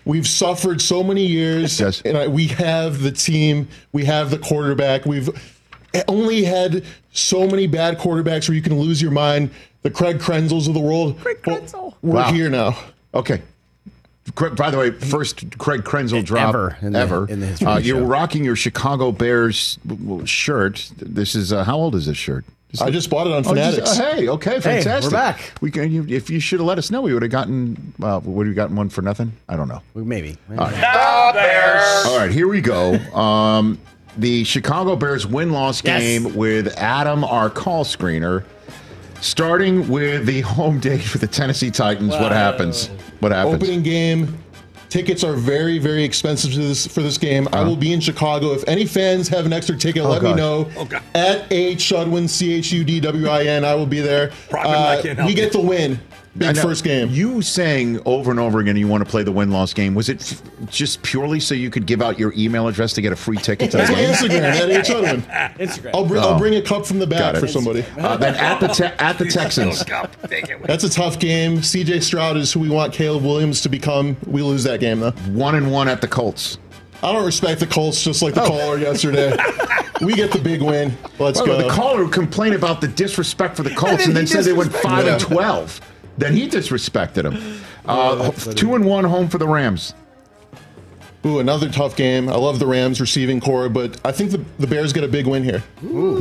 We've suffered so many years, and we have the team, we have the quarterback. We've only had so many bad quarterbacks where you can lose your mind. The Craig Krenzels of the world. Craig Krenzel. We're here now. Okay. By the way, first Craig Krenzel drop ever in the history of the you're show. rocking your Chicago Bears shirt. This is how old is this shirt? I just bought it on Fanatics. Hey, okay, fantastic. Hey, we're back. We can, if you should have let us know, we would have gotten. Would have gotten one for nothing? I don't know. Maybe. All right. Bears. All right, here we go. The Chicago Bears win-loss game with Adam, our call screener. Starting with the home date for the Tennessee Titans, what happens? What happens? Opening game. Tickets are very, very expensive for this game. I will be in Chicago. If any fans have an extra ticket, let me know. At Chudwin, Chudwin. I will be there. We get the win. Big first game. You saying over and over again you want to play the win-loss game. Was it just purely so you could give out your email address to get a free ticket to the game? Instagram, at Chudwin. Instagram. I'll bring a cup from the back for somebody. Then at the Texans. That's a tough game. CJ Stroud is who we want Caleb Williams to become. We lose that game, though. 1-1 at the Colts. I don't respect the Colts just like the caller yesterday. We get the big win. Let's go. The caller complained about the disrespect for the Colts and then said they went 5-12. Then he disrespected him. 2-1 home for the Rams. Ooh, another tough game. I love the Rams receiving core, but I think the Bears get a big win here.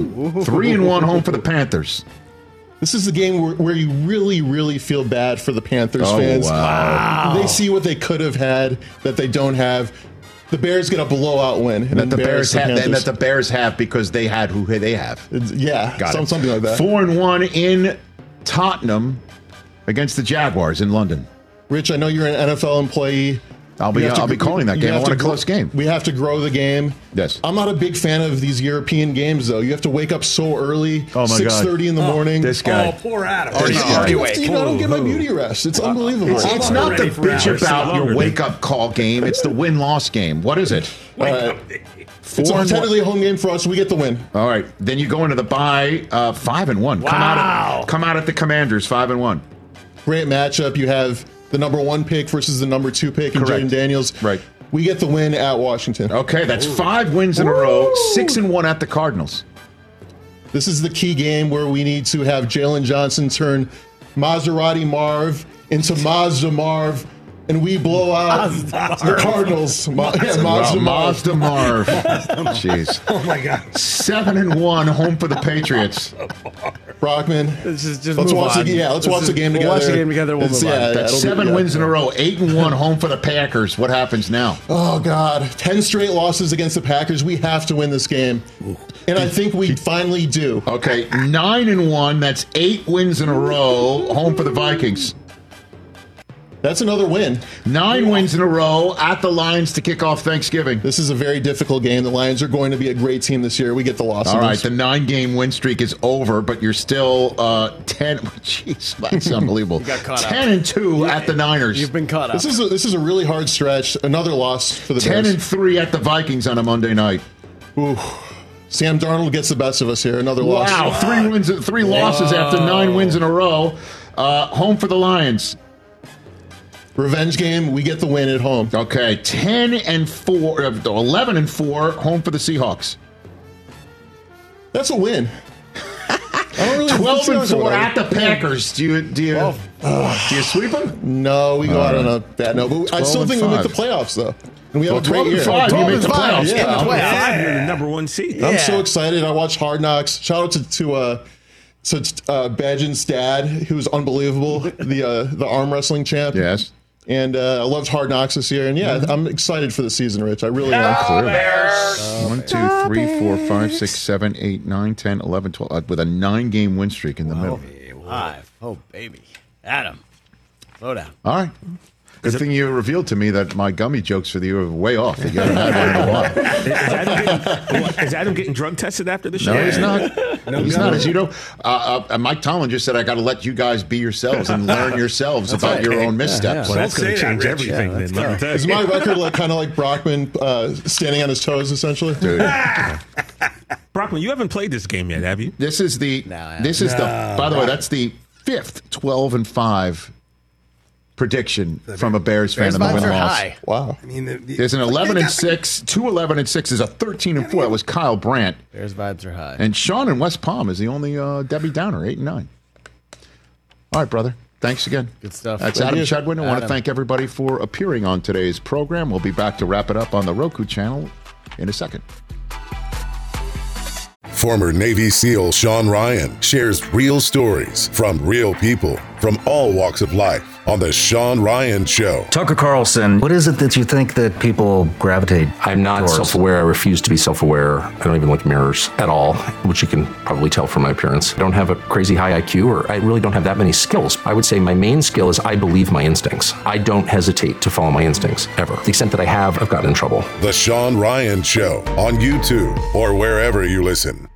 3-1 home for the Panthers. This is the game where you really, really feel bad for the Panthers fans. Wow. They see what they could have had that they don't have. The Bears get a blowout win, and that the Bears have because they had who they have. Something like that. 4-1 in Tottenham against the Jaguars in London. Rich, I know you're an NFL employee. I'll be calling that game. I want a close game. We have to grow the game. Yes. I'm not a big fan of these European games, though. You have to wake up so early, 6:30 in the morning. This guy. Oh, poor Adam. I don't get my beauty rest. It's unbelievable. It's not the bitch about your wake-up call game. It's the win-loss game. What is it? It's technically a home game for us. We get the win. All right. Then you go into the bye 5-1. Wow. Come out at the Commanders 5-1. Great matchup. You have the number 1 pick versus the number 2 pick in Jaden Daniels. Right. We get the win at Washington. Okay, that's 5 wins in a row, 6-1 at the Cardinals. This is the key game where we need to have Jalen Johnson turn Maserati Marv into Mazda Marv, and we blow out the Cardinals. Mazda Marv. Jeez. Oh, my God. 7-1 home for the Patriots. Brockman. Let's watch the game together. We'll watch the game together. We'll move on. That's 7 wins in a row, 8-1 home for the Packers. What happens now? Oh, God. 10 straight losses against the Packers. We have to win this game. And I think we finally do. Okay, 9-1. That's 8 wins in a row, home for the Vikings. That's another win. 9 wins in a row at the Lions to kick off Thanksgiving. This is a very difficult game. The Lions are going to be a great team this year. We get the loss. All right, the 9-game win streak is over, but you're still 10. Jeez, that's unbelievable. You got caught 10-2 at the Niners. You've been caught up. This is a really hard stretch. Another loss for the Bears. 10-3 at the Vikings on a Monday night. Ooh. Sam Darnold gets the best of us here. Another loss. Wow, 3 losses after 9 wins in a row. Home for the Lions. Revenge game, we get the win at home. Okay, 11-4, home for the Seahawks. That's a win. 12-4 at the Packers. Do you sweep them? No, we go out on a bad note. But I still think we make the playoffs, though. And we have a great year. 12-5, you make the playoffs. Yeah, you're the number 1 seed. I'm so excited. I watched Hard Knocks. Shout out to Badgin's dad, who was unbelievable, the arm wrestling champ. Yes. And I loved Hard Knocks this year. And I'm excited for the season, Rich. I really am. 1, 2, 3, 4, 5, 6, 7, 8, 9, 10, 11, 12. With a 9-game win streak in the middle. 5. Oh, baby. Adam, slow down. All right. Good thing you revealed to me that my gummy jokes for the year were way off. You haven't had one in a while. Is Adam getting drug tested after the show? No, he's not. He's not. As you know, Mike Tomlin just said, I got to let you guys be yourselves and learn yourselves about your own missteps. Well, that's going to change everything. Is my record kind of like Brockman standing on his toes, essentially? Dude. Brockman, you haven't played this game yet, have you? This is by the way, that's the 5th 12-5 prediction from a Bears fan Bears in the vibes win are loss. high. Wow. I mean, There's an 11-6, 2-11-6 is a 13-4. That was Kyle Brandt. Bears vibes are high. And Sean in West Palm is the only Debbie Downer, 8-9. All right, brother. Thanks again. Good stuff. That's Thank Adam you. Chudwin. I want to Adam. thank everybody for appearing on today's program. We'll be back to wrap it up on the Roku channel in a second. Former Navy SEAL Sean Ryan shares real stories from real people from all walks of life on The Sean Ryan Show. Tucker Carlson, what is it that you think that people gravitate I'm not towards? self-aware. I refuse to be self-aware. I don't even look in mirrors at all, which you can probably tell from my appearance. I don't have a crazy high IQ, or I really don't have that many skills. I would say my main skill is I believe my instincts. I don't hesitate to follow my instincts, ever. To the extent that I have, I've gotten in trouble. The Sean Ryan Show on YouTube or wherever you listen.